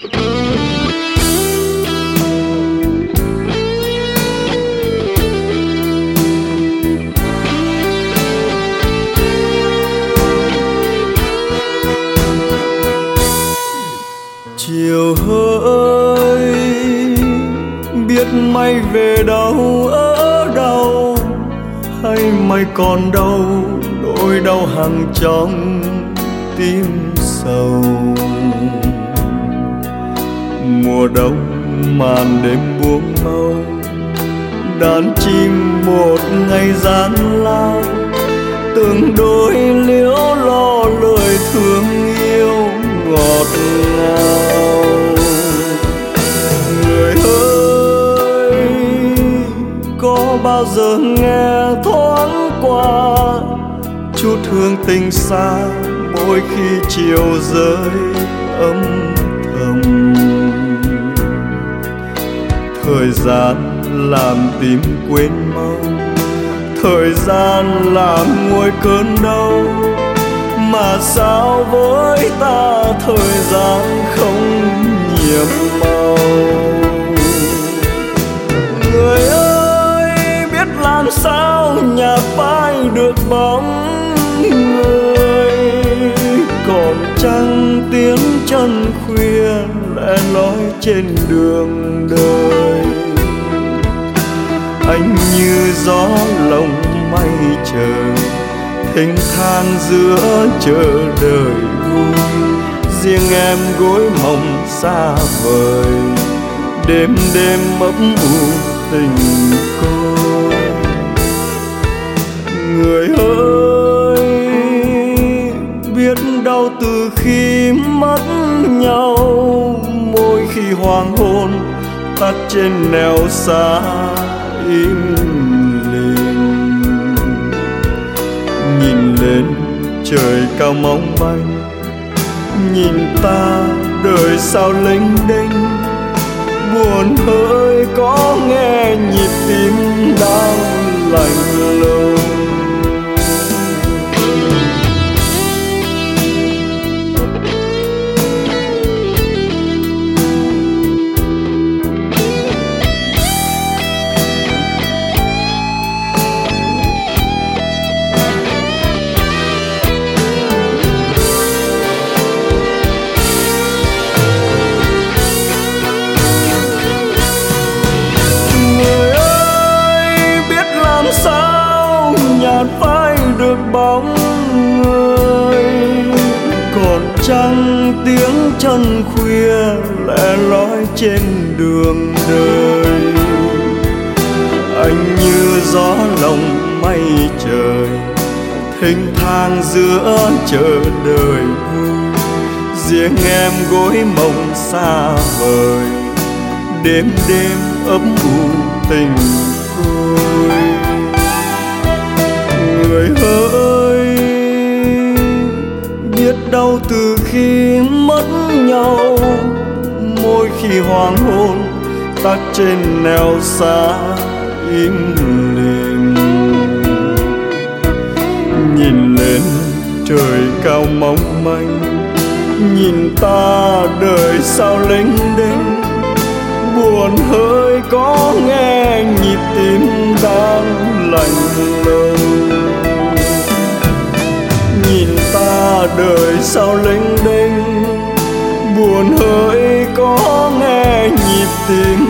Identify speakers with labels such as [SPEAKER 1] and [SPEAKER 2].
[SPEAKER 1] Chiều hỡi biết mây về đâu ở đâu, hay mây còn đâu nỗi đau hằn trong tim sầu. Mùa đông màn đêm buông màu, đàn chim một ngày gian lao, từng đôi liễu lo lời thương yêu ngọt ngào. Người ơi, có bao giờ nghe thoáng qua chút hương tình xa mỗi khi chiều rơi âm thầm? Thời gian làm tim quên mau, thời gian làm nguôi cơn đau, mà sao với ta thời gian không nhiệm màu. Người ơi, biết làm sao nhạt phai được bóng người, còn chăng tiếng chân khuya lẻ loi trên đường đời. Anh như gió lồng mây trời, thênh thang giữa chờ đợi vui, riêng em gối mộng xa vời, đêm đêm ấp ủ tình côi. Người ơi, biết đâu từ khi mất nhau, mỗi khi hoàng hôn tắt trên nẻo xa im lìm, nhìn lên trời cao mong manh, nhìn ta đời sao lênh đênh, buồn hơi có nghe nhịp tim đang lạnh lùng. Phai được bóng người, còn chăng tiếng chân khuya lẻ loi trên đường đời. Anh như gió lồng mây trời, thênh thang giữa chờ đợi vui, riêng em gối mộng xa vời, đêm đêm ấp ủ tình côi. Người ơi, biết đâu từ khi mất nhau, mỗi khi hoàng hôn tắt trên nẻo xa im lìm, nhìn lên trời cao mong manh, nhìn ta đời sao lênh đênh, buồn hơi có nghe nhịp tim đang lạnh lùng. Nhìn ta đời sao lênh đênh, buồn hơi có nghe nhịp tim